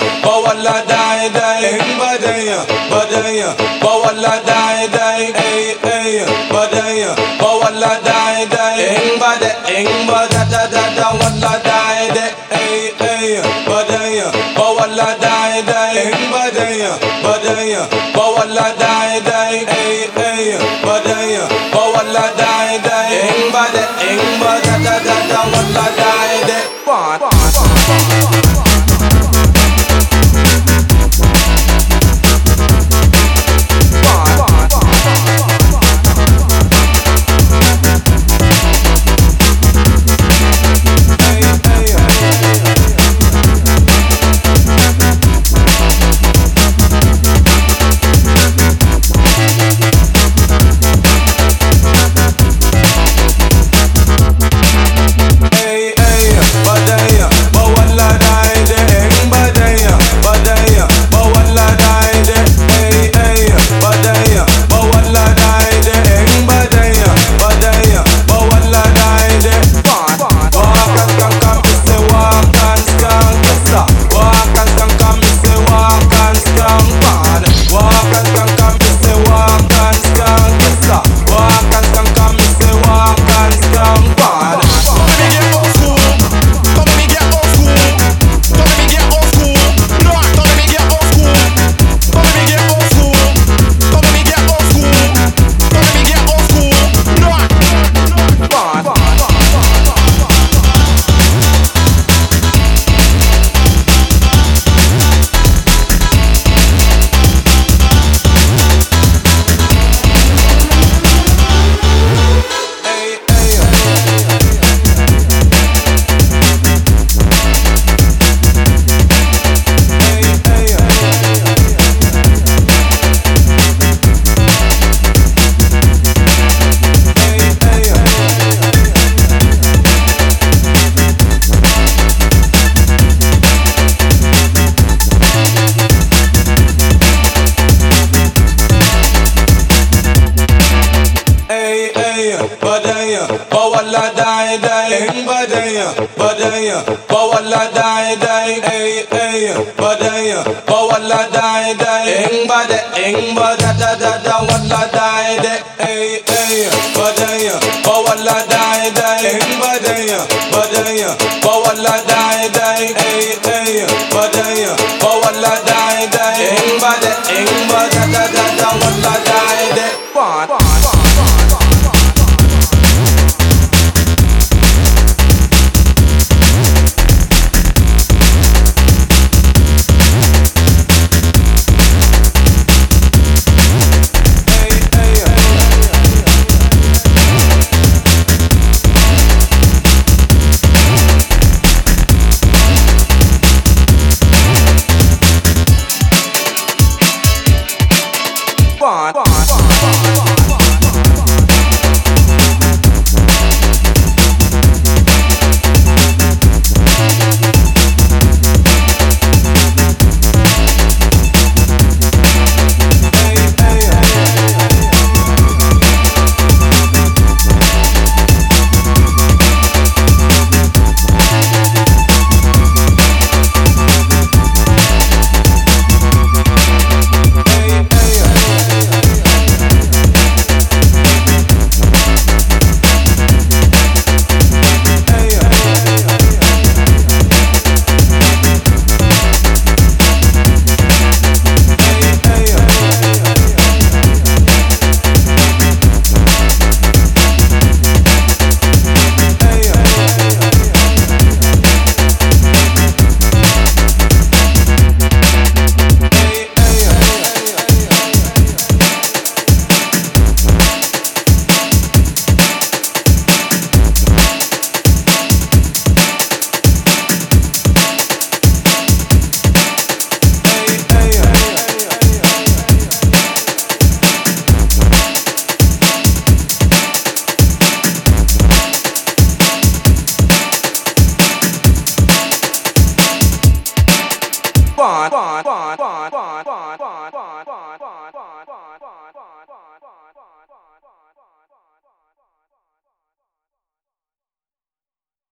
bawala dai dai, badaya, badaya, bawala dai dai, badaya, bawala dai dai, bada da da da wala dai dai, badaya, bawala dai dai, badaya, badaya, bawala dai dai, badaya, bawala dai dai, bada da da da wala dai dai. Badaya, bawala dai dai, badaya, badaya, bawala dai dai, badaya, bawala dai dai, bada da da da wala dai dai, badaya, bawala dai dai, badaya, badaya, bawala dai dai, badaya, bawala dai dai, bada da da da wala dai dai.